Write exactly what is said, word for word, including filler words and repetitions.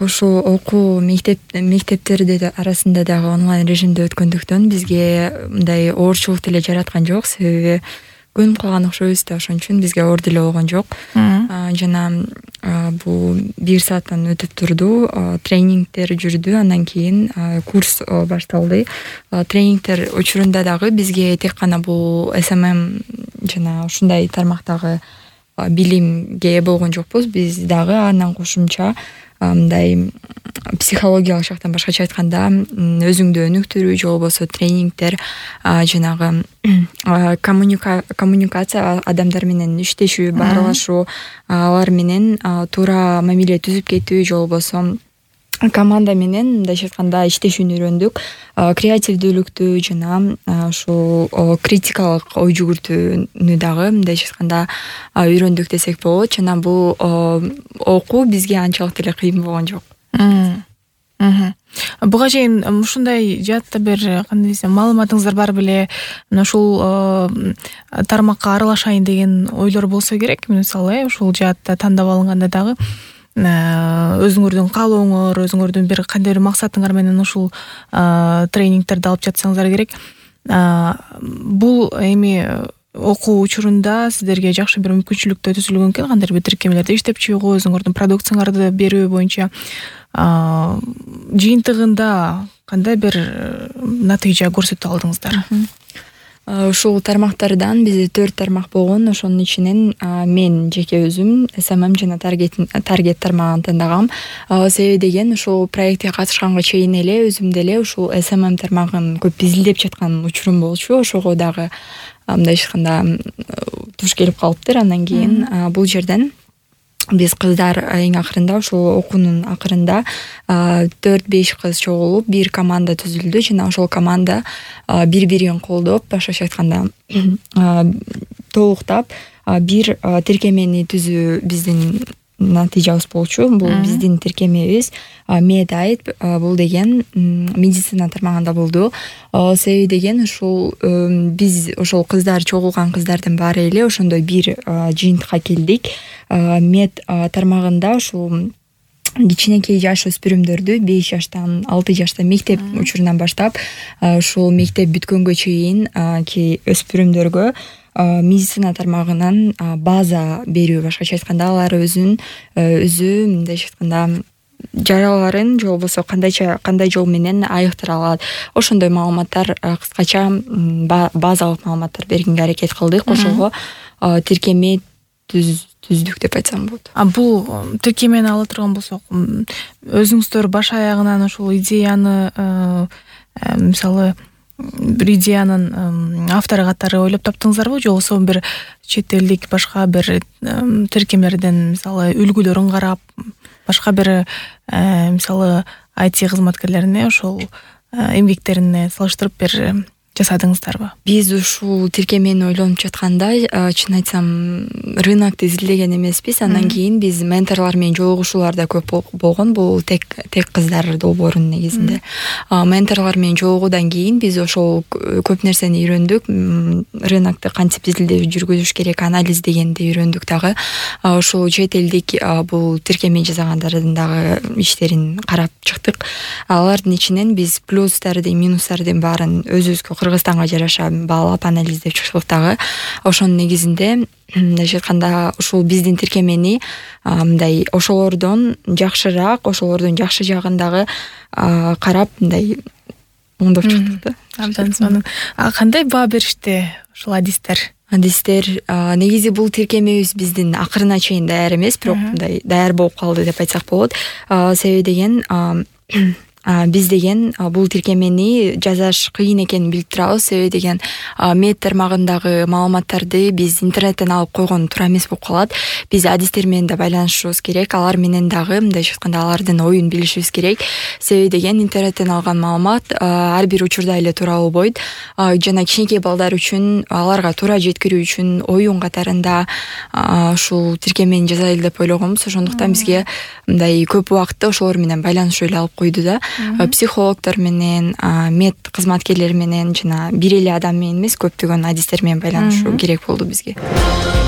ушул окуу мектеп мектептерде арасында дагы онлайн режимде өткөндүктөн бизге мындай оорчулук деле жараткан жок, себеби көнүп калган окшойбуз да, ошон үчүн бизге оор деле болгон жок. Жана бул бир сааттан өтүп турду, тренингдер жүрдү, андан кийин курс башталды. Тренингдер учурунда дагы бизге тек гана бул эс эм эм жана ушундай тармактагы билимге ээ болгон жокпуз. Биз дагы андан кошумча мындай психологиялык жактан, башкача айтканда, өзүңдү өнүктүрүү же болбосо тренингдер, жанагы коммуникация, адамдар менен иштешүү, баарлашуу, алар менен туура мамиле түзүп кетүү же болбосо команда менен мындайча айтканда иштешүүнү үйрөндүк. Креативдүүлүктү жана ушул критикалык ой жүгүртүүнү дагы мындайча айтканда үйрөндүк десек болот. Жана бул окуу бизге анчалык деле кыйын болгон жок. Буга чейин ушундай жаатта бир кандай десем, маалыматыңыздар бар беле, ушул тармакка аралашайын деген ойлор болсо керек. Мисалы, ушул жаатта тандап алынганда дагы өзүңөрдүн каалооңор, өзүңөрдүн бир кандай бир максатыңар менен ушул тренингтерди алып жатсаңыздар керек. Бул эми окуу учурунда сиздерге жакшы бир мүмкүнчүлүктөр түзүлгөн экен, кандай бир тиркемелерде иштеп чыгуу, өзүңөрдүн продукцияңарды берүү боюнча. Жыйынтыгында кандай бир натыйжа көрсөтө алдыңыздар? Ушул тармактардан бизде төрт тармак болгон. Ошонун ичинен мен жеке өзүм эс эм эм жана таргет таргет тармагын тандагам. Себеби деген, ушул проектке катышканга чейин эле өзүм деле ушул эс эм эм тармагын көп изилдеп жаткан учурум болчу. Ошого дагы мындайча айтканда туш келип калыптыр. Андан кийин бул жерден биз кыздар эң акырында, ошол окуунун акырында төрт беш кыз чогулуп бир команда түзүлдү. Жана ошол команда бири-бирин колдоп, башкача айтканда толуктап бир тиркемени түзүү биздин натыйжабыз болчу. Бул биздин тиркемебиз Медайт. Бул деген медицина тармагында болду. Себеби деген, ушул биз ошол кыздар, чогулган кыздардын баары эле ошондой бир жыйынтыкка келдик. Мед тармагында ушул кичинекей жаш өспүрүмдөрдү беш жаштан алты жашта мектеп учурунан баштап ушул мектеп бүткөнгө чейин ки өспүрүмдөргө медицина тармагынан база берүү, башкача айтканда алар өзүн өзү мындайча айтканда жараларын же болбосо кандайча кандай жол менен айыктыра алат. Ошондой маалыматтар, кыскача базалык маалыматтар бергенге аракет кылдык. Ошого тиркеме түздүк деп айтсам болот. А бул тиркемени ала турган болсок, өзүңүздөр баш аягынан ушул идеяны, мисалы, бир идеянын автору катары ойлоп таптыңыздарбы, же болбосо бир чет элдик башка бир тиркемелерден, мисалы, үлгүлөрүн карап, башка бир мисалы ай ти кызматкерлерине ошол эмгектерине салыштырып бир жасадыңыздарбы? Биз ушул тиркемени ойлонуп жатканда, чын айтсам, рынокты изилдеген эмеспиз. Андан кийин биз менторлор менен жолугушуулар да көп болгон. Бул тек тек кыздар долбоорунун негизинде. Менторлор менен жолугуудан кийин биз ошол көп нерсени үйрөндүк. Рынокты кантип изилдеп жүргүзүш керек, анализ дегенди үйрөндүк дагы. Ошол чет элдик бул тиркеме жасагандардын дагы иштерин карап чыктык. Алардын ичинен биз плюстарды, минустардын баарын өзүбүзгө Кыргызстанга жараша баалап анализдеп чыктык дагы. Ошонун негизинде мындайча айтканда ушул биздин тиркемени мындай ошолордон жакшыраак, ошолордун жакшы жагын дагы карап мындай оңдоп чыктык да. Абдан сонун. А кандай баа беришти ушул адистер? Адистер негизи бул тиркемебиз биздин акырына чейин даяр эмес, бирок мындай даяр болуп калды деп айтсак болот. Себеби деген, биз деген бул тиркемени жазаш кыйын экенин билип турабыз. Себеби деген, мед тармагындагы маалыматтарды биз интернеттен алып койгон туура эмес болуп калат. Биз адистер менен да байланышыбыз керек, алар менен дагы мындайча айтканда алардын оюн билишибиз керек. Себеби деген, интернеттен алган маалымат ар бир учурда эле туура болбойт. Жана кичинекей балдар үчүн, аларга туура жеткирүү үчүн оюн катарында ушул тиркемени жазайлы деп ойлогонбуз. Ошондуктан бизге мындай көп убакытты ошолор менен байланышуу эле алып койду да. Психологтор менен, мед кызматкерлери менен жана бир эле адам менен эмес, көптөгөн адистер менен байланышуу керек болду бизге.